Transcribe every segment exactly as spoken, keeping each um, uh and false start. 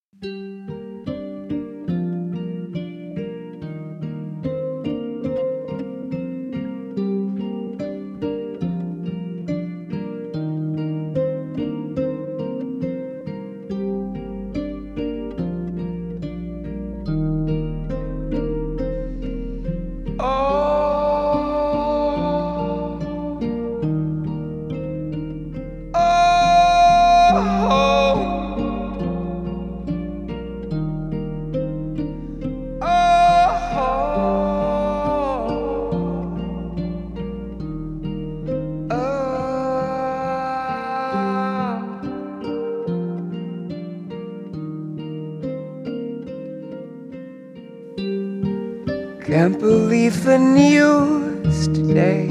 Can't believe the news today.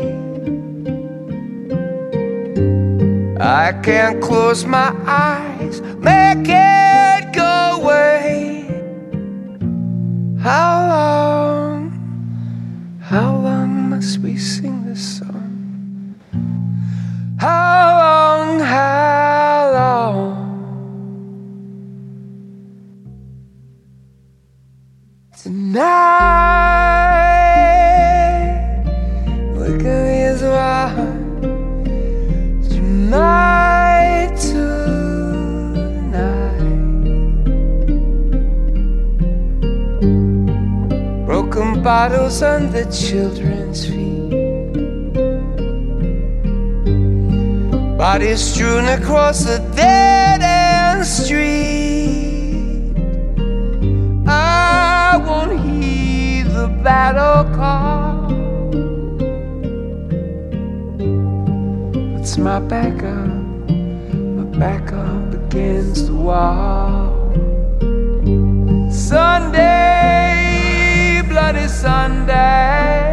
I can't close my eyes, make it go away. How long, how long must we sing this song? How long, how long? Tonight, look at me as well. Tonight, tonight, broken bottles under children's feet, bodies strewn across a dead-end street. I won't heed the battle call. It's my back up, my back up against the wall. Sunday, bloody Sunday.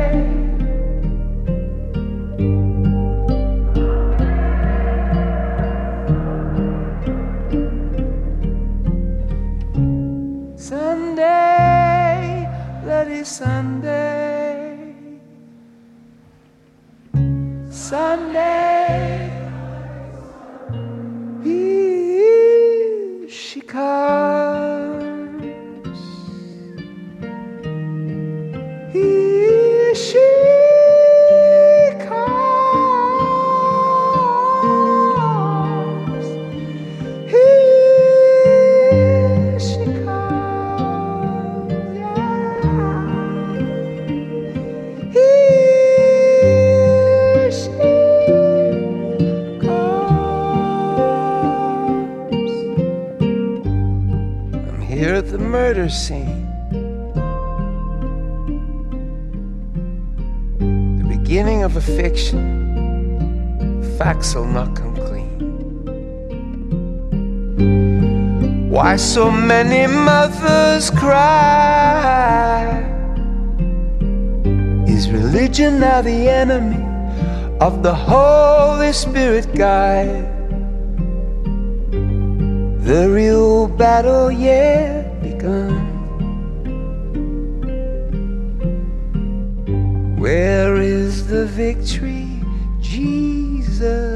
Sunday, bloody Sunday. Sunday, here she comes. Here she comes. Here she comes. Yeah. Here she here at the murder scene, the beginning of a fiction. Facts will not come clean. Why so many mothers cry? Is religion now the enemy of the Holy Spirit guide? The real battle yet begun. Where is the victory, Jesus?